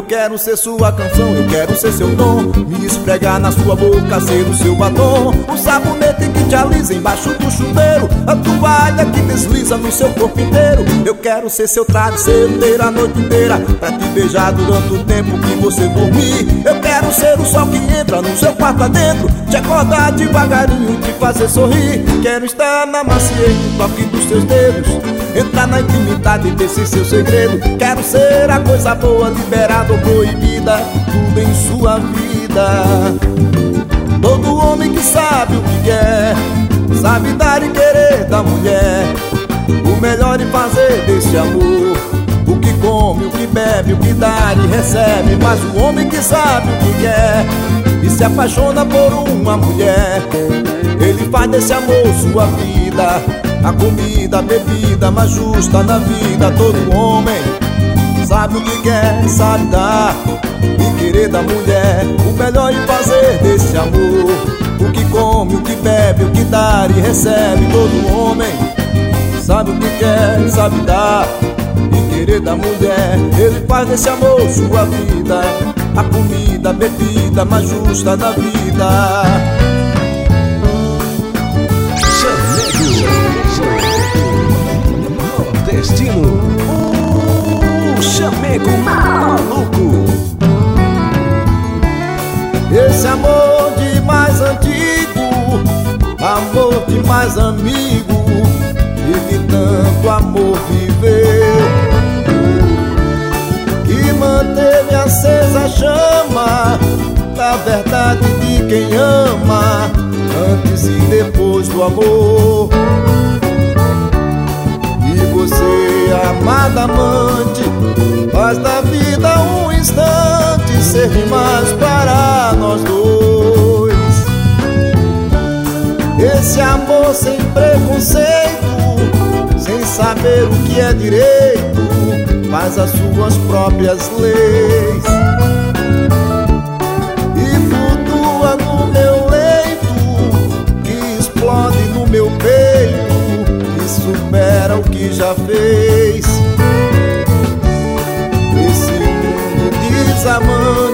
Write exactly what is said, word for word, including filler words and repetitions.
quero ser sua canção, eu quero ser seu dom, me esfregar na sua boca, ser o seu batom, o sabonete que te alisa embaixo do chuveiro, a toalha que desliza no seu corpo inteiro. Eu quero ser seu travesseiro, ter a noite inteira pra te beijar durante o tempo que você dormir. Eu quero ser o sol que entra no seu quarto adentro, te acordar devagarinho e te fazer sorrir. Quero estar na maciez do toque dos seus dedos, entrar na intimidade desse seu segredo. Quero ser a coisa boa, liberada ou proibida, tudo em sua vida. Todo homem que sabe o que quer, sabe dar e querer da mulher o melhor e fazer desse amor o que come, o que bebe, o que dá e recebe. Mas o homem que sabe o que quer e se apaixona por uma mulher, ele faz desse amor sua vida, a comida, a bebida mais justa na vida. Todo homem sabe o que quer, sabe dar e querer da mulher o melhor e fazer desse amor o que come, o que bebe, o que dá e recebe. Todo homem sabe o que quer, sabe dar e querer da mulher, ele faz desse amor sua vida, a comida, a bebida mais justa da vida. Nordestino, o chamego maluco. Esse amor de mais antigo, amor de mais amigo, e que tanto amor viveu, que manteve acesa a chama da verdade de quem ama, antes e depois do amor. E você, amada amante, faz da vida um instante ser demais para nós dois. Esse amor sem preconceito, sem saber o que é direito, faz as suas próprias leis e flutua no meu leito, que explode no meu peito e supera o que já fez. Esse mundo desamante